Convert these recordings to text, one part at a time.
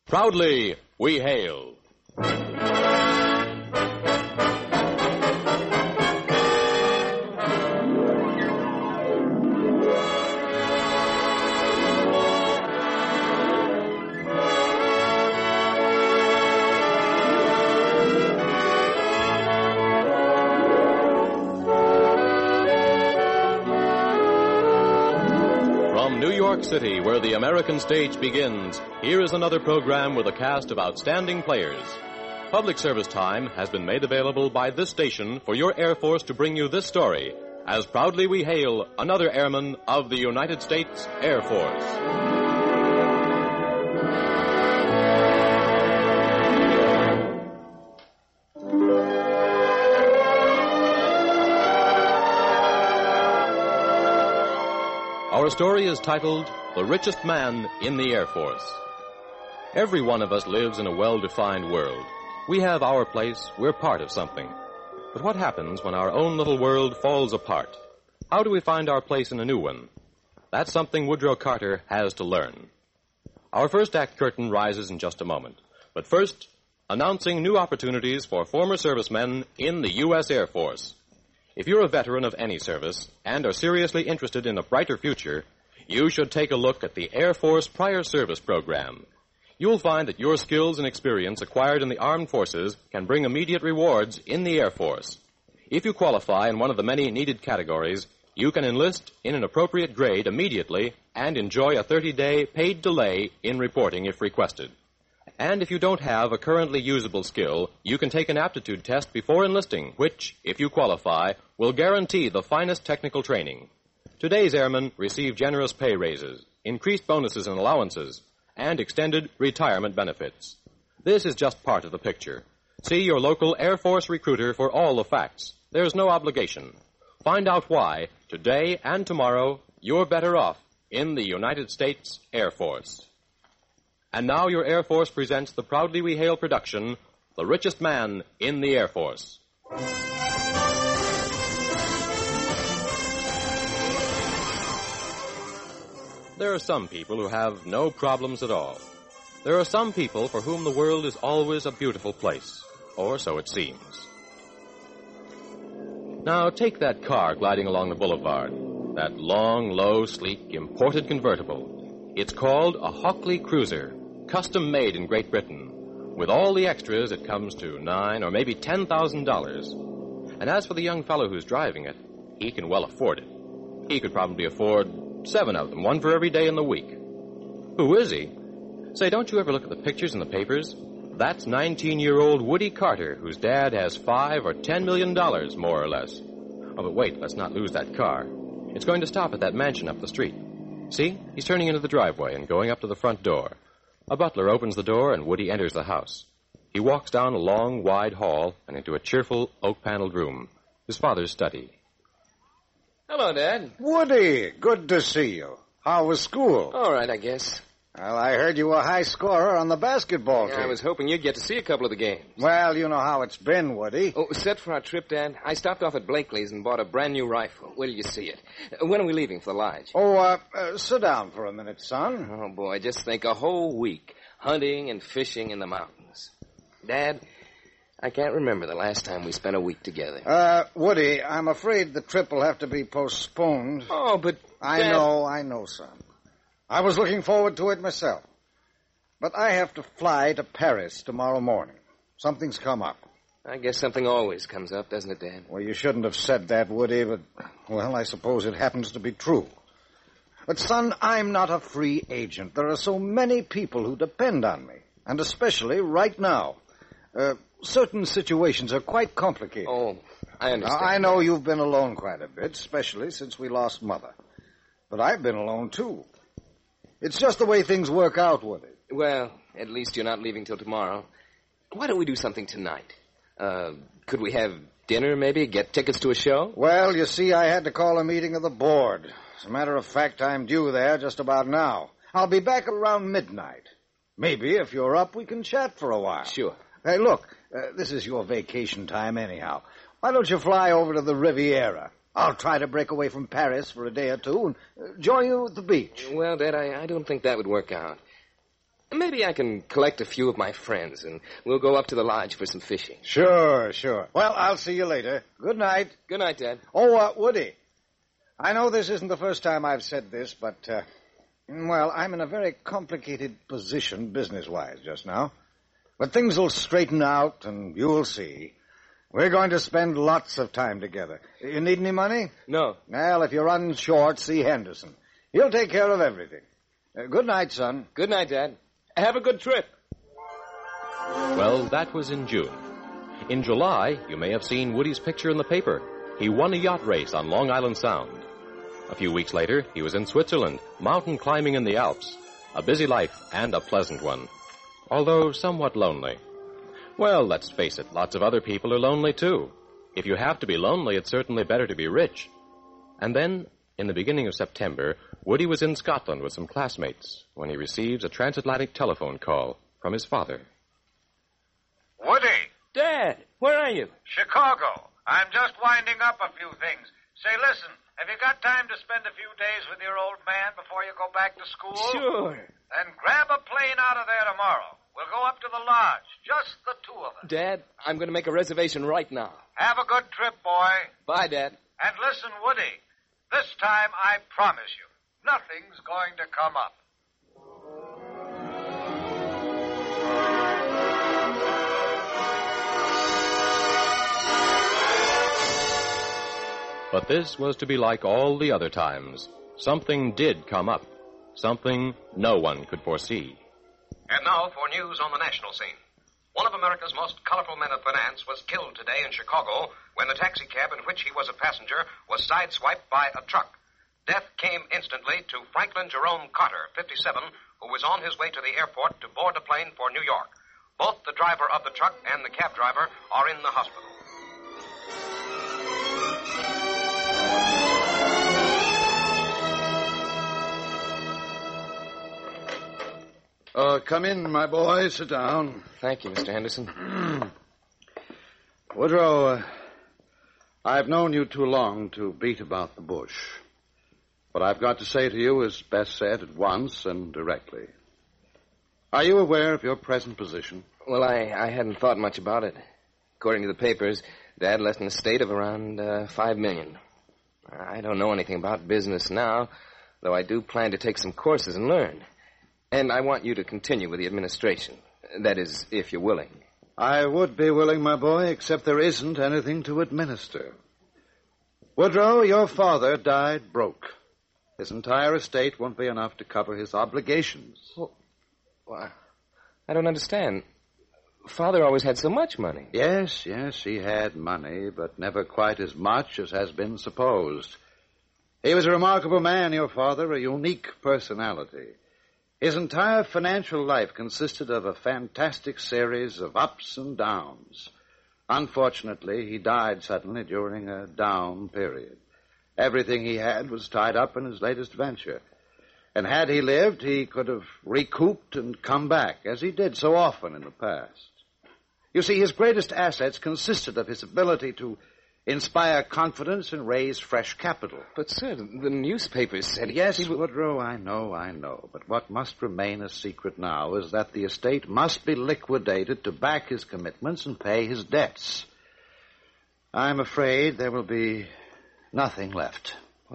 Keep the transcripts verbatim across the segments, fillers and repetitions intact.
Proudly, we hail. New York City, where the American stage begins, here is another program with a cast of outstanding players. Public service time has been made available by this station for your Air Force to bring you this story, as proudly we hail another airman of the United States Air Force. Our story is titled, The Richest Man in the Air Force. Every one of us lives in a well-defined world. We have our place, we're part of something. But what happens when our own little world falls apart? How do we find our place in a new one? That's something Woodrow Carter has to learn. Our first act curtain rises in just a moment. But first, announcing new opportunities for former servicemen in the U S Air Force. If you're a veteran of any service and are seriously interested in a brighter future, you should take a look at the Air Force Prior Service Program. You'll find that your skills and experience acquired in the armed forces can bring immediate rewards in the Air Force. If you qualify in one of the many needed categories, you can enlist in an appropriate grade immediately and enjoy a thirty-day paid delay in reporting if requested. And if you don't have a currently usable skill, you can take an aptitude test before enlisting, which, if you qualify, will guarantee the finest technical training. Today's airmen receive generous pay raises, increased bonuses and allowances, and extended retirement benefits. This is just part of the picture. See your local Air Force recruiter for all the facts. There's no obligation. Find out why, today and tomorrow, you're better off in the United States Air Force. And now your Air Force presents the Proudly We Hail production, The Richest Man in the Air Force. There are some people who have no problems at all. There are some people for whom the world is always a beautiful place, or so it seems. Now take that car gliding along the boulevard, that long, low, sleek, imported convertible. It's called a Hockley Cruiser. Custom made in Great Britain. With all the extras, it comes to nine or maybe ten thousand dollars. And as for the young fellow who's driving it, he can well afford it. He could probably afford seven of them, one for every day in the week. Who is he? Say, don't you ever look at the pictures in the papers? That's nineteen-year-old Woody Carter, whose dad has five or ten million dollars, more or less. Oh, but wait, let's not lose that car. It's going to stop at that mansion up the street. See? He's turning into the driveway and going up to the front door. A butler opens the door, and Woody enters the house. He walks down a long, wide hall and into a cheerful, oak-paneled room, his father's study. Hello, Dad. Woody, good to see you. How was school? All right, I guess. Well, I heard you were a high scorer on the basketball Yeah, team. I was hoping you'd get to see a couple of the games. Well, you know how it's been, Woody. Oh, set for our trip, Dad. I stopped off at Blakely's and bought a brand new rifle. Will you see it? Uh, When are we leaving for the lodge? Oh, uh, uh, sit down for a minute, son. Oh, boy, just think a whole week hunting and fishing in the mountains. Dad, I can't remember the last time we spent a week together. Uh, Woody, I'm afraid the trip will have to be postponed. Oh, but I Dad... know, I know, son. I was looking forward to it myself. But I have to fly to Paris tomorrow morning. Something's come up. I guess something always comes up, doesn't it, Dad? Well, you shouldn't have said that, Woody, but, well, I suppose it happens to be true. But, son, I'm not a free agent. There are so many people who depend on me, and especially right now. Uh, certain situations are quite complicated. Oh, I understand. Now, I know you've been alone quite a bit, especially since we lost Mother. But I've been alone, too. It's just the way things work out, Woody. Well, at least you're not leaving till tomorrow. Why don't we do something tonight? Uh, could we have dinner, maybe? Get tickets to a show? Well, you see, I had to call a meeting of the board. As a matter of fact, I'm due there just about now. I'll be back around midnight. Maybe, if you're up, we can chat for a while. Sure. Hey, look, uh, this is your vacation time anyhow. Why don't you fly over to the Riviera? I'll try to break away from Paris for a day or two and uh, join you at the beach. Well, Dad, I, I don't think that would work out. Maybe I can collect a few of my friends, and we'll go up to the lodge for some fishing. Sure, sure. Well, I'll see you later. Good night. Good night, Dad. Oh, uh, Woody, I know this isn't the first time I've said this, but, uh, well, I'm in a very complicated position business-wise just now. But things will straighten out, and you'll see. We're going to spend lots of time together. You need any money? No. Well, if you run short, see Henderson. He'll take care of everything. Uh, good night, son. Good night, Dad. Have a good trip. Well, that was in June. In July, you may have seen Woody's picture in the paper. He won a yacht race on Long Island Sound. A few weeks later, he was in Switzerland, mountain climbing in the Alps. A busy life and a pleasant one, although somewhat lonely. Well, let's face it, lots of other people are lonely, too. If you have to be lonely, it's certainly better to be rich. And then, in the beginning of September, Woody was in Scotland with some classmates when he receives a transatlantic telephone call from his father. Woody! Dad, where are you? Chicago. I'm just winding up a few things. Say, listen, have you got time to spend a few days with your old man before you go back to school? Sure. Then grab a plane out of there tomorrow. We'll go up to the lodge, just the two of us. Dad, I'm going to make a reservation right now. Have a good trip, boy. Bye, Dad. And listen, Woody, this time I promise you, nothing's going to come up. But this was to be like all the other times. Something did come up. Something no one could foresee. And now for news on the national scene. One of America's most colorful men of finance was killed today in Chicago when the taxicab in which he was a passenger was sideswiped by a truck. Death came instantly to Franklin Jerome Carter, fifty-seven, who was on his way to the airport to board a plane for New York. Both the driver of the truck and the cab driver are in the hospital. Uh, come in, my boy. Sit down. Thank you, Mister Henderson. Woodrow, uh, I've known you too long to beat about the bush. What I've got to say to you is best said at once and directly. Are you aware of your present position? Well, I, I hadn't thought much about it. According to the papers, Dad left an estate of around uh, five million. I don't know anything about business now, though I do plan to take some courses and learn. And I want you to continue with the administration. That is, if you're willing. I would be willing, my boy, except there isn't anything to administer. Woodrow, your father died broke. His entire estate won't be enough to cover his obligations. Well, well, I don't understand. Father always had so much money. Yes, yes, he had money, but never quite as much as has been supposed. He was a remarkable man, your father, a unique personality. His entire financial life consisted of a fantastic series of ups and downs. Unfortunately, he died suddenly during a down period. Everything he had was tied up in his latest venture. And had he lived, he could have recouped and come back, as he did so often in the past. You see, his greatest assets consisted of his ability to inspire confidence and raise fresh capital. But, sir, the newspapers said... Yes, he... Woodrow, I know, I know. But what must remain a secret now is that the estate must be liquidated to back his commitments and pay his debts. I'm afraid there will be nothing left. Oh,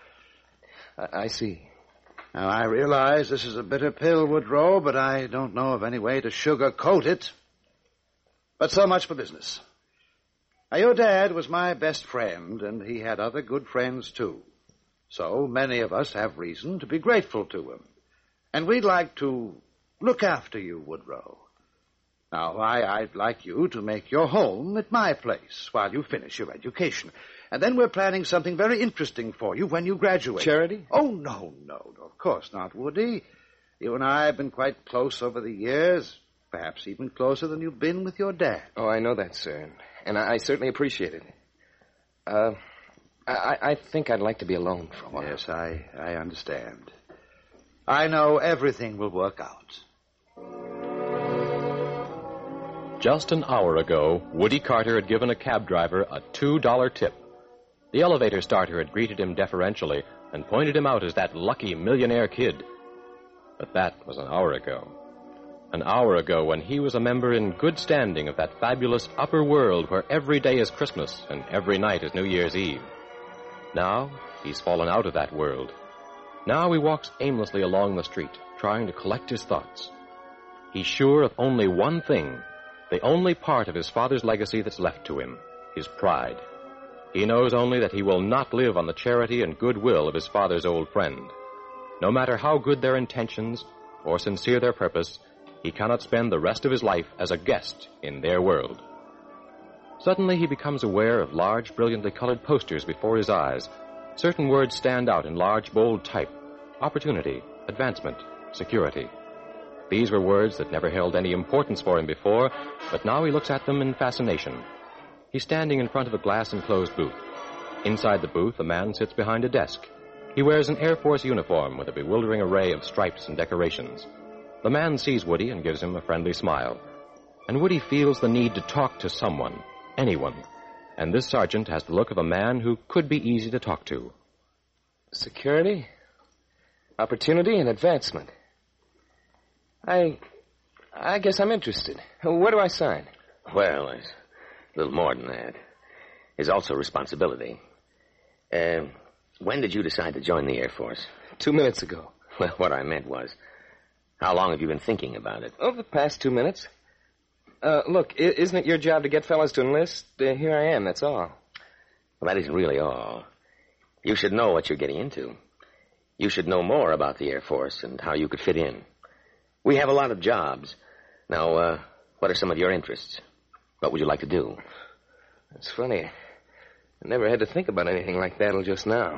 I, I see. Now, I realize this is a bitter pill, Woodrow, but I don't know of any way to sugarcoat it. But so much for business. Now, your dad was my best friend, and he had other good friends, too. So many of us have reason to be grateful to him. And we'd like to look after you, Woodrow. Now, I, I'd like you to make your home at my place while you finish your education. And then we're planning something very interesting for you when you graduate. Charity? Oh, no, no, no, of course not, Woody. You and I have been quite close over the years, perhaps even closer than you've been with your dad. Oh, I know that, sir. And I, I certainly appreciate it. Uh, I, I think I'd like to be alone for a while. Yes, I, I understand. I know everything will work out. Just an hour ago, Woody Carter had given a cab driver a two dollar tip. The elevator starter had greeted him deferentially and pointed him out as that lucky millionaire kid. But that was an hour ago. An hour ago when he was a member in good standing of that fabulous upper world where every day is Christmas and every night is New Year's Eve. Now he's fallen out of that world. Now he walks aimlessly along the street, trying to collect his thoughts. He's sure of only one thing, the only part of his father's legacy that's left to him, his pride. He knows only that he will not live on the charity and goodwill of his father's old friend. No matter how good their intentions or sincere their purpose, he cannot spend the rest of his life as a guest in their world. Suddenly he becomes aware of large, brilliantly colored posters before his eyes. Certain words stand out in large, bold type. Opportunity, advancement, security. These were words that never held any importance for him before, but now he looks at them in fascination. He's standing in front of a glass-enclosed booth. Inside the booth, a man sits behind a desk. He wears an Air Force uniform with a bewildering array of stripes and decorations. The man sees Woody and gives him a friendly smile. And Woody feels the need to talk to someone, anyone. And this sergeant has the look of a man who could be easy to talk to. Security, opportunity, and advancement. I... I guess I'm interested. Where do I sign? Well, there's a little more than that. There's also responsibility. Uh, when did you decide to join the Air Force? Two minutes ago. Well, what I meant was, how long have you been thinking about it? Over the past two minutes. Uh, look, i- isn't it your job to get fellas to enlist? Uh, here I am, that's all. Well, that isn't really all. You should know what you're getting into. You should know more about the Air Force and how you could fit in. We have a lot of jobs. Now, uh, what are some of your interests? What would you like to do? It's funny. I never had to think about anything like that until just now.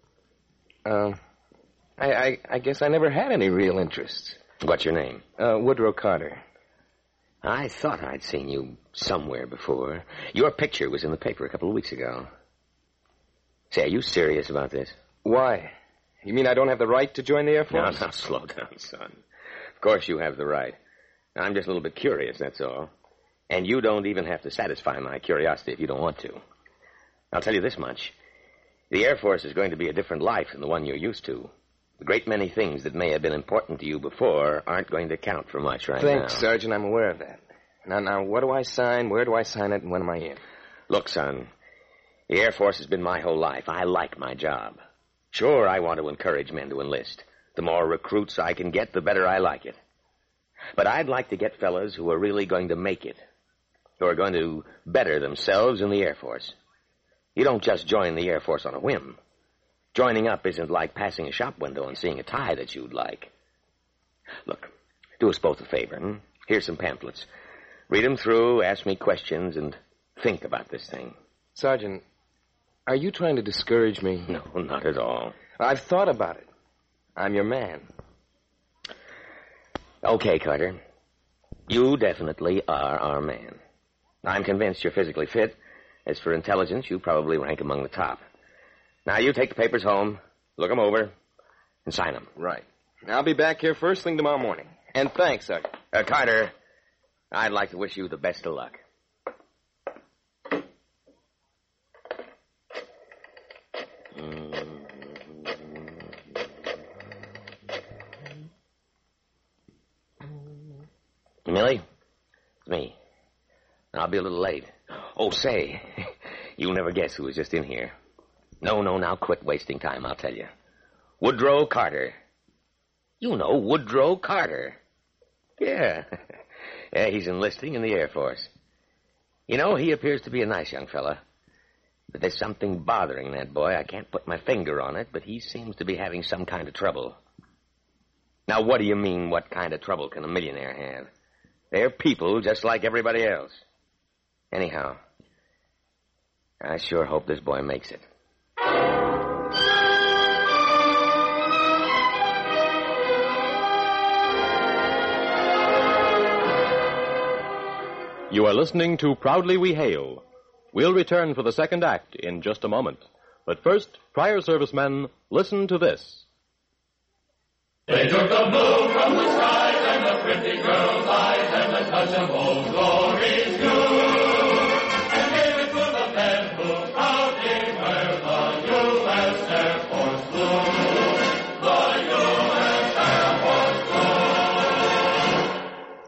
Uh, I, I, I guess I never had any real interests. What's your name? Uh, Woodrow Carter. I thought I'd seen you somewhere before. Your picture was in the paper a couple of weeks ago. Say, are you serious about this? Why? You mean I don't have the right to join the Air Now, Force? now, slow down, son. Of course you have the right. I'm just a little bit curious, that's all. And you don't even have to satisfy my curiosity if you don't want to. I'll tell you this much. The Air Force is going to be a different life than the one you're used to. A great many things that may have been important to you before aren't going to count for much right now. Thanks, Sergeant. I'm aware of that. Now, now, what do I sign? Where do I sign it? And when am I in? Look, son, the Air Force has been my whole life. I like my job. Sure, I want to encourage men to enlist. The more recruits I can get, the better I like it. But I'd like to get fellas who are really going to make it, who are going to better themselves in the Air Force. You don't just join the Air Force on a whim. Joining up isn't like passing a shop window and seeing a tie that you'd like. Look, do us both a favor. Hmm? Here's some pamphlets. Read them through, ask me questions, and think about this thing. Sergeant, are you trying to discourage me? No, not at all. I've thought about it. I'm your man. Okay, Carter. You definitely are our man. I'm convinced you're physically fit. As for intelligence, you probably rank among the top. Now, you take the papers home, look them over, and sign them. Right. I'll be back here first thing tomorrow morning. And thanks, Sergeant. Uh, Carter, I'd like to wish you the best of luck. Millie, it's me. I'll be a little late. Oh, say, you'll never guess who was just in here. No, no, now quit wasting time, I'll tell you. Woodrow Carter. You know Woodrow Carter. Yeah. Yeah, he's enlisting in the Air Force. You know, he appears to be a nice young fella. But there's something bothering that boy. I can't put my finger on it, but he seems to be having some kind of trouble. Now, what do you mean, what kind of trouble can a millionaire have? They're people just like everybody else. Anyhow, I sure hope this boy makes it. You are listening to Proudly We Hail. We'll return for the second act in just a moment. But first, prior servicemen, listen to this. They took the blue from the skies and the pretty girl's eyes and the touch of old glory's new, and gave it to the men who proudly wear the U S Air Force blue, the U S Air Force blue.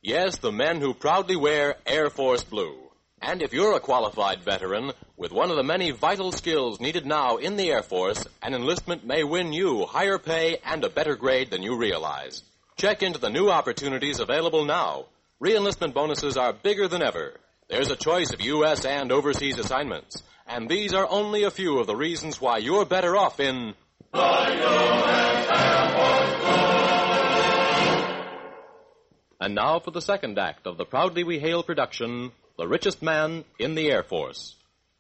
Yes, the men who proudly wear Air Force Blue. And if you're a qualified veteran with one of the many vital skills needed now in the Air Force, an enlistment may win you higher pay and a better grade than you realize. Check into the new opportunities available now. Re-enlistment bonuses are bigger than ever. There's a choice of U S and overseas assignments. And these are only a few of the reasons why you're better off in the U S Air Force Blue. And now for the second act of the proudly we hail production, The Richest Man in the Air Force.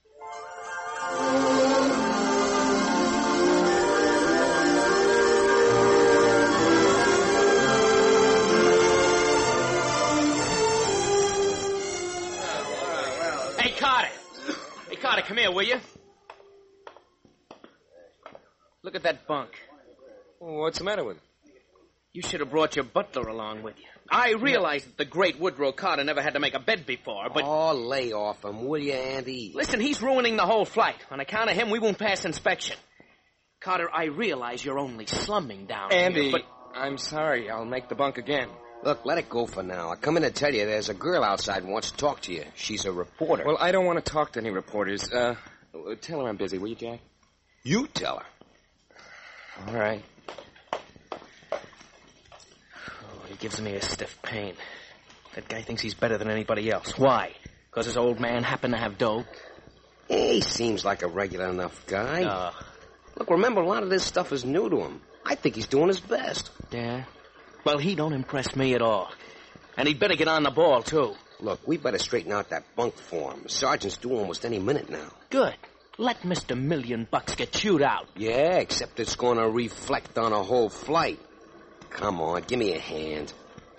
Hey, Carter. Hey, Carter, come here, will you? Look at that bunk. What's the matter with it? You should have brought your butler along with you. I realize that the great Woodrow Carter never had to make a bed before, but... Oh, lay off him, will you, Andy? Listen, he's ruining the whole flight. On account of him, we won't pass inspection. Carter, I realize you're only slumming down Andy, here, but... I'm sorry. I'll make the bunk again. Look, let it go for now. I come in to tell you there's a girl outside who wants to talk to you. She's a reporter. Well, I don't want to talk to any reporters. Uh, tell her I'm busy, will you, Jack? You tell her. All right. Oh, he gives me a stiff pain. That guy thinks he's better than anybody else. Why? Because his old man happened to have dough? He seems like a regular enough guy. Uh, Look, remember, a lot of this stuff is new to him. I think he's doing his best. Yeah? Well, he don't impress me at all. And he'd better get on the ball, too. Look, we better straighten out that bunk form. The sergeant's due almost any minute now. Good. Let Mister Million Bucks get chewed out. Yeah, except it's going to reflect on a whole flight. Come on, give me a hand.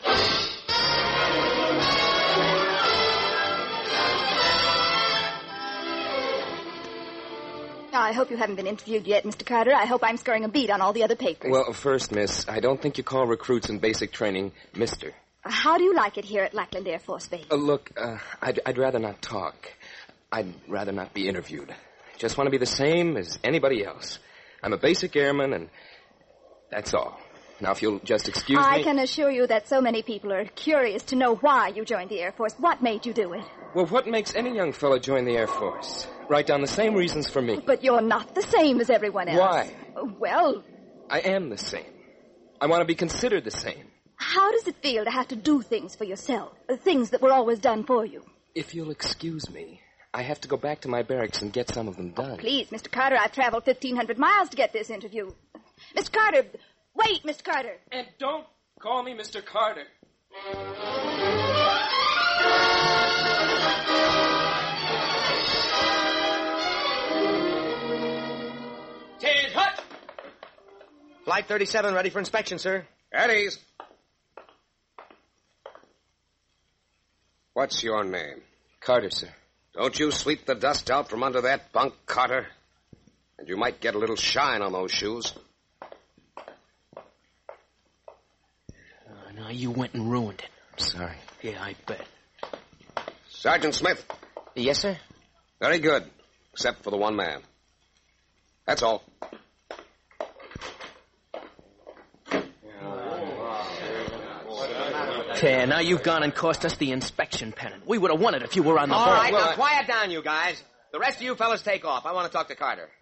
I hope you haven't been interviewed yet, Mister Carter. I hope I'm scoring a beat on all the other papers. Well, first, miss, I don't think you call recruits in basic training Mister How do you like it here at Lackland Air Force Base? Uh, look, uh, I'd, I'd rather not talk. I'd rather not be interviewed. Just want to be the same as anybody else. I'm a basic airman, and that's all. Now, if you'll just excuse I me... I can assure you that so many people are curious to know why you joined the Air Force. What made you do it? Well, what makes any young fellow join the Air Force? Write down the same reasons for me. But you're not the same as everyone else. Why? Well... I am the same. I want to be considered the same. How does it feel to have to do things for yourself? Things that were always done for you? If you'll excuse me, I have to go back to my barracks and get some of them done. Oh, please, Mister Carter, I've traveled fifteen hundred miles to get this interview. Mister Carter... Wait, Mister Carter. And don't call me Mister Carter. Ted Hut! Flight thirty-seven ready for inspection, sir. At ease. What's your name? Carter, sir. Don't you sweep the dust out from under that bunk, Carter. And you might get a little shine on those shoes. Oh, now you went and ruined it. I'm sorry. Yeah, I bet. Sergeant Smith. Yes, sir? Very good. Except for the one man. That's all. There, now you've gone and cost us the inspection pennant. We would have won it if you were on the All board. right, well, now I- quiet down, you guys. The rest of you fellas take off. I want to talk to Carter.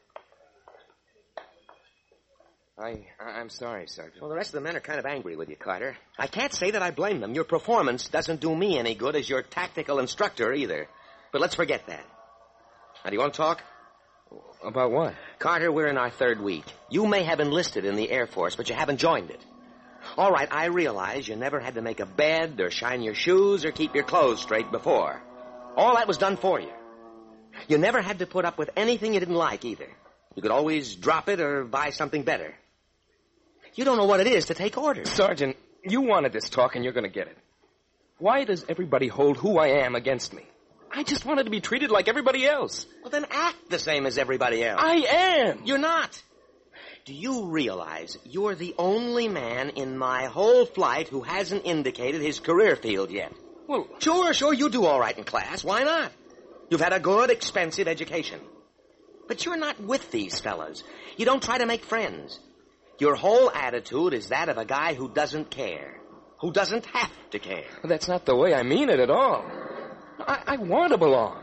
I, I'm sorry, Sergeant. Well, the rest of the men are kind of angry with you, Carter. I can't say that I blame them. Your performance doesn't do me any good as your tactical instructor either. But let's forget that. Now, do you want to talk? About what? Carter, we're in our third week. You may have enlisted in the Air Force, but you haven't joined it. All right, I realize you never had to make a bed or shine your shoes or keep your clothes straight before. All that was done for you. You never had to put up with anything you didn't like either. You could always drop it or buy something better. You don't know what it is to take orders. Sergeant, you wanted this talk and you're going to get it. Why does everybody hold who I am against me? I just wanted to be treated like everybody else. Well, then act the same as everybody else. I am. You're not. Do you realize you're the only man in my whole flight who hasn't indicated his career field yet? Well, Sure, sure, you do all right in class. Why not? You've had a good, expensive education. But you're not with these fellas. You don't try to make friends. Your whole attitude is that of a guy who doesn't care. who doesn't have to care. That's not the way I mean it at all. I, I want to belong.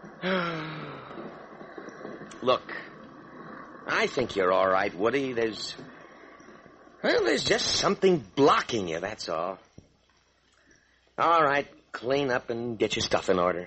Look, I think you're all right, Woody. There's... Well, there's just something blocking you, that's all. All right, clean up and get your stuff in order.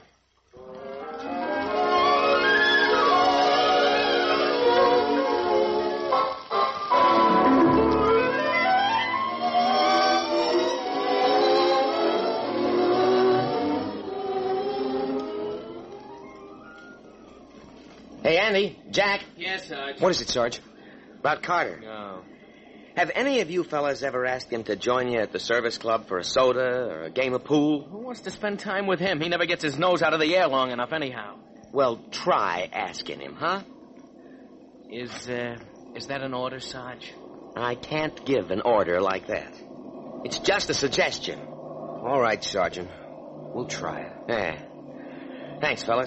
Hey, Andy, Jack. Yes, Sarge. What is it, Sarge? About Carter. No. Have any of you fellas ever asked him to join you at the service club for a soda or a game of pool? Who wants to spend time with him? He never gets his nose out of the air long enough anyhow. Well, try asking him, huh? Is, uh, is that an order, Sarge? I can't give an order like that. It's just a suggestion. All right, Sergeant. We'll try it. Yeah. Thanks, fellas.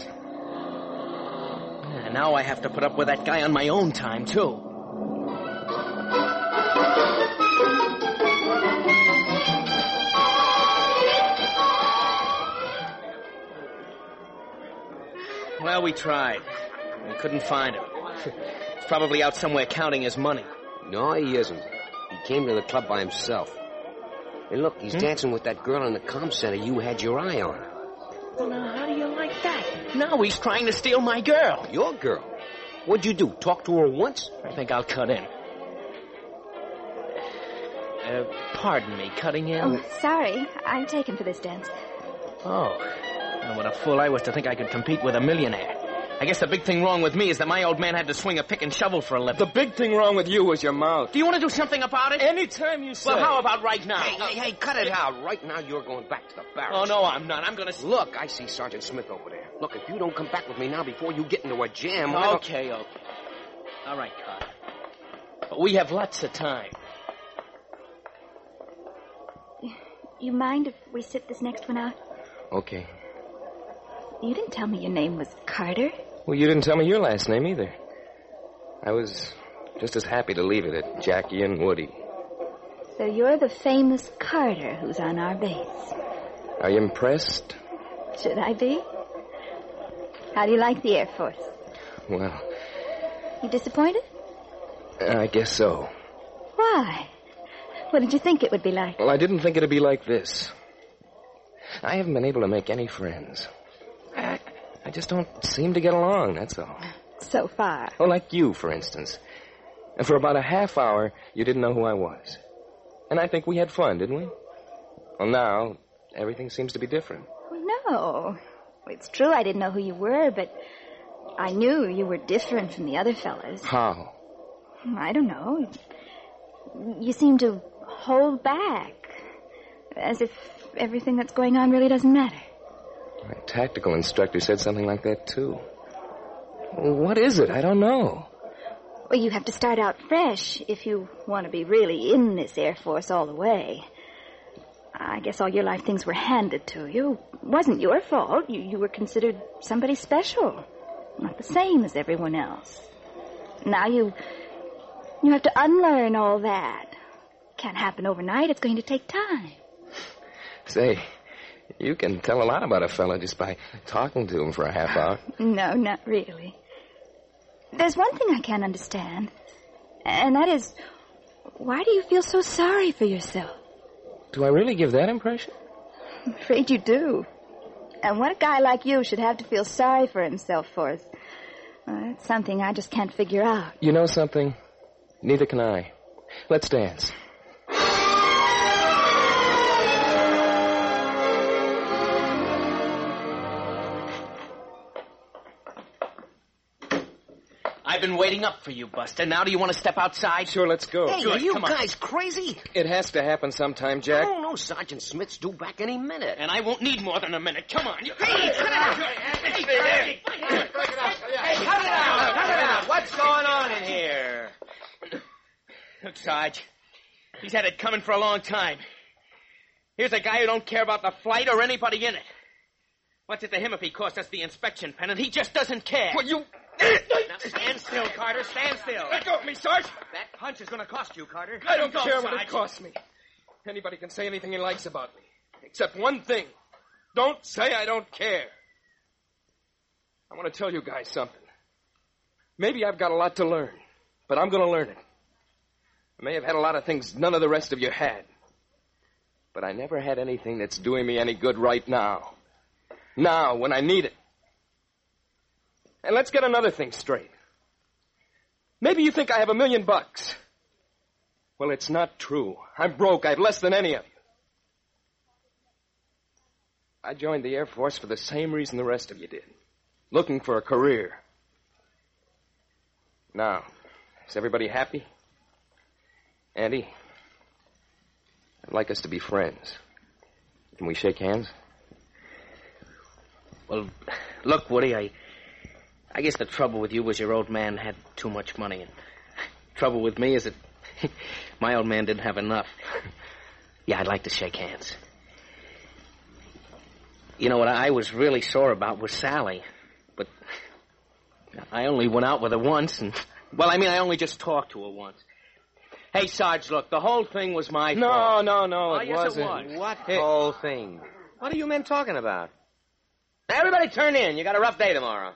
And now I have to put up with that guy on my own time, too. Well, we tried. We couldn't find him. He's probably out somewhere counting his money. No, he isn't. He came to the club by himself. Hey, look, he's hmm? dancing with that girl in the comm center you had your eye on. Well, now, how do you like that? Now he's trying to steal my girl. Your girl? What'd you do, talk to her once? I think I'll cut in. Uh, pardon me, cutting in? Oh, sorry. I'm taken for this dance. Oh. Well, what a fool I was to think I could compete with a millionaire. I guess the big thing wrong with me is that my old man had to swing a pick and shovel for a living. The big thing wrong with you was your mouth. Do you want to do something about it? Anytime you say. Well, how about right now? Hey, hey, hey, cut it out. Right now you're going back to the barracks. Oh, no, I'm not. I'm going to... Look, I see Sergeant Smith over there. Look, if you don't come back with me now before you get into a jam... Okay, okay. All right, Carter. But we have lots of time. You mind if we sit this next one out? Okay. You didn't tell me your name was Carter. Well, you didn't tell me your last name either. I was just as happy to leave it at Jackie and Woody. So you're the famous Carter who's on our base. Are you impressed? Should I be? How do you like the Air Force? Well... You disappointed? I guess so. Why? What did you think it would be like? Well, I didn't think it'd be like this. I haven't been able to make any friends. I, I just don't seem to get along, that's all. So far. Well, like you, for instance. And for about a half hour, you didn't know who I was. And I think we had fun, didn't we? Well, now, everything seems to be different. Well, no. It's true I didn't know who you were, but I knew you were different from the other fellas. How? I don't know. You seem to hold back, as if everything that's going on really doesn't matter. My tactical instructor said something like that, too. Well, what is it? I don't know. Well, you have to start out fresh if you want to be really in this Air Force all the way. I guess all your life things were handed to you. It wasn't your fault. You, you were considered somebody special, not the same as everyone else. Now you... You have to unlearn all that. Can't happen overnight. It's going to take time. Say, you can tell a lot about a fellow just by talking to him for a half hour. No, not really. There's one thing I can't understand, and that is, why do you feel so sorry for yourself? Do I really give that impression? I'm afraid you do. And what a guy like you should have to feel sorry for himself for is, well, it's something I just can't figure out. You know something? Neither can I. Let's dance. I've been waiting up for you, Buster. Now do you want to step outside? Sure, let's go. Hey, Good, are you come on. guys crazy? It has to happen sometime, Jack. Oh, no, Sergeant Smith's due back any minute. And I won't need more than a minute. Come on. Hey, cut it out! Hey, hey, cut it out! Cut it out! What's going on in here? Look, Sarge, he's had it coming for a long time. Here's a guy who don't care about the flight or anybody in it. What's it to him if he costs us the inspection pennant? He just doesn't care. Well, you... Now, stand still, Carter. Stand still. Let go of me, Sarge. That punch is going to cost you, Carter. I don't Go, care Sarge. what it costs me. Anybody can say anything he likes about me. Except one thing. Don't say I don't care. I want to tell you guys something. Maybe I've got a lot to learn, but I'm going to learn it. I may have had a lot of things none of the rest of you had. But I never had anything that's doing me any good right now. Now, when I need it. And let's get another thing straight. Maybe you think I have a million bucks. Well, it's not true. I'm broke. I have less than any of you. I joined the Air Force for the same reason the rest of you did. Looking for a career. Now, is everybody happy? Andy, I'd like us to be friends. Can we shake hands? Well, look, Woody, I... I guess the trouble with you was your old man had too much money. And trouble with me is that my old man didn't have enough. Yeah, I'd like to shake hands. You know, what I was really sore about was Sally. But I only went out with her once, and... Well, I mean, I only just talked to her once. Hey, Sarge, look, the whole thing was my no, fault. No, no, no, oh, it yes, wasn't. It was. What Hey. whole thing? What are you men talking about? Now, everybody turn in. You got a rough day tomorrow.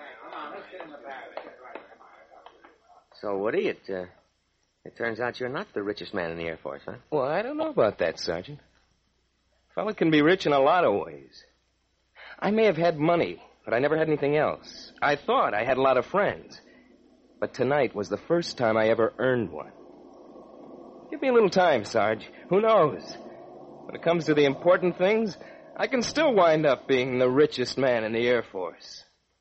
So, Woody, it, uh, it turns out you're not the richest man in the Air Force, huh? Well, I don't know about that, Sergeant. A fella can be rich in a lot of ways. I may have had money, but I never had anything else. I thought I had a lot of friends. But tonight was the first time I ever earned one. Give me a little time, Sarge. Who knows? When it comes to the important things, I can still wind up being the richest man in the Air Force.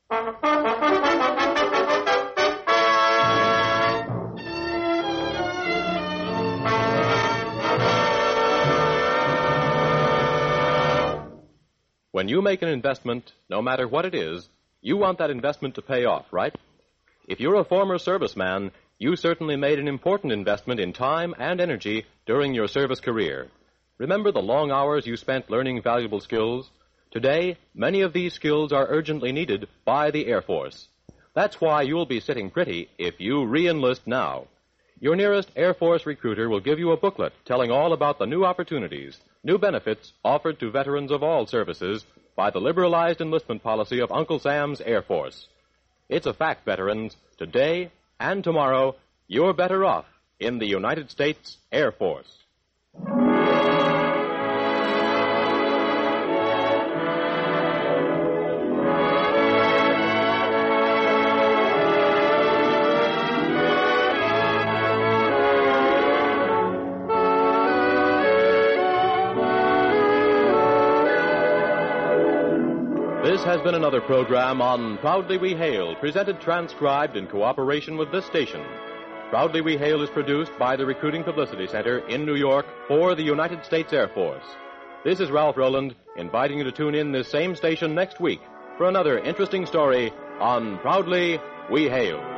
When you make an investment, no matter what it is, you want that investment to pay off, right? If you're a former serviceman, you certainly made an important investment in time and energy during your service career. Remember the long hours you spent learning valuable skills? Today, many of these skills are urgently needed by the Air Force. That's why you'll be sitting pretty if you re-enlist now. Your nearest Air Force recruiter will give you a booklet telling all about the new opportunities, new benefits offered to veterans of all services by the liberalized enlistment policy of Uncle Sam's Air Force. It's a fact, veterans. Today and tomorrow, you're better off in the United States Air Force. This has been another program on Proudly We Hail, presented transcribed in cooperation with this station. Proudly We Hail is produced by the Recruiting Publicity Center in New York for the United States Air Force. This is Ralph Rowland, inviting you to tune in this same station next week for another interesting story on Proudly We Hail.